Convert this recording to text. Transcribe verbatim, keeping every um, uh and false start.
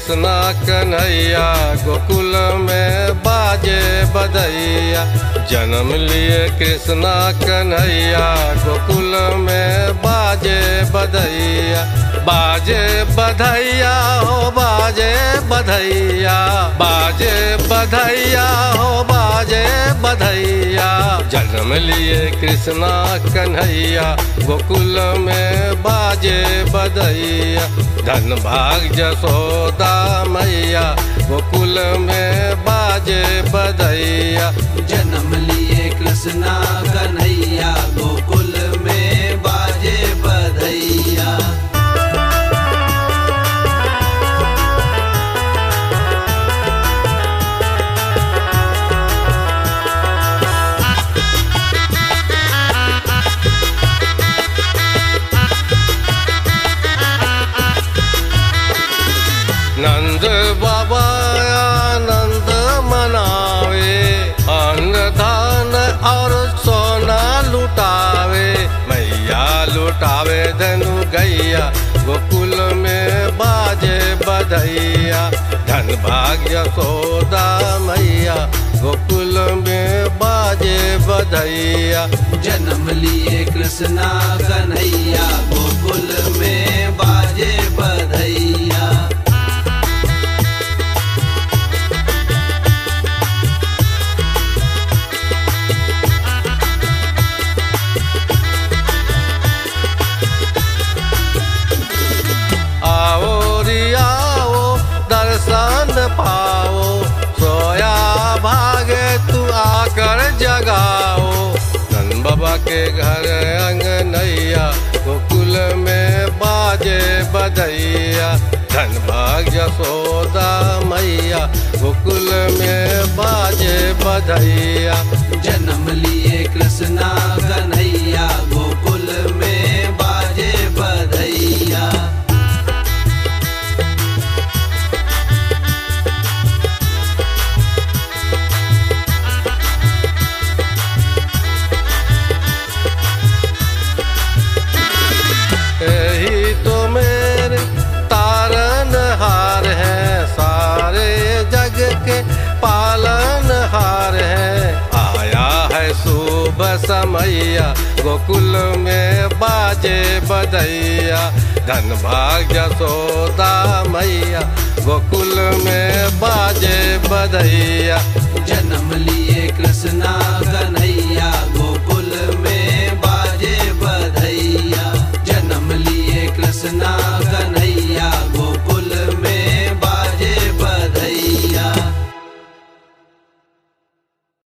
कृष्णा कन्हैया गोकुल में बाजे बधैया। जन्म लिए कृष्णा कन्हैया गोकुल में बाजे बधैया। बाजे बधैया हो बाजे बधैया, बाजे बधैया हो बाजे बधैया। जन्म लिए कृष्णा कन्हैया गोकुल में बाजे बधैया। धन भाग जसोदा मैया गोकुल में बाजे बधैया। जन्म लिए कृष्णा कन्हैया गोकुल में बाजे बधैया। नंद बाबा आनंद मनावे, अन्न धान और सोना लुटावे। मैया लुटावे धनु गैया गोकुल में बाजे बधैया। धन भाग यशोदा मैया गोकुल में बाजे बधैया। जन्म लिए कृष्णा कन्हैया गोकुल में बाजे बधैया। दर्शन पाओ सोया भागे तू आकर जगाओ। धन बाबा के घर अंगनैया गोकुल में बाजे बधैया। धन भाग यशोदा मैया गोकुल में बाजे बधैया। जन्म लिए कृष्णा कन्हैया गोकुल में बाजे बधैया। यही तो मेरे तारन हार है, सारे जग के पालन हार है। आया है शुभ समैया गोकुल में बाजे बधैया। धन भाग यशोदा मैया गोकुल में बाजे बधैया। जन्म लिए कृष्णा कन्हैया गोकुल में बाजे बधैया। जन्म लिए कृष्णा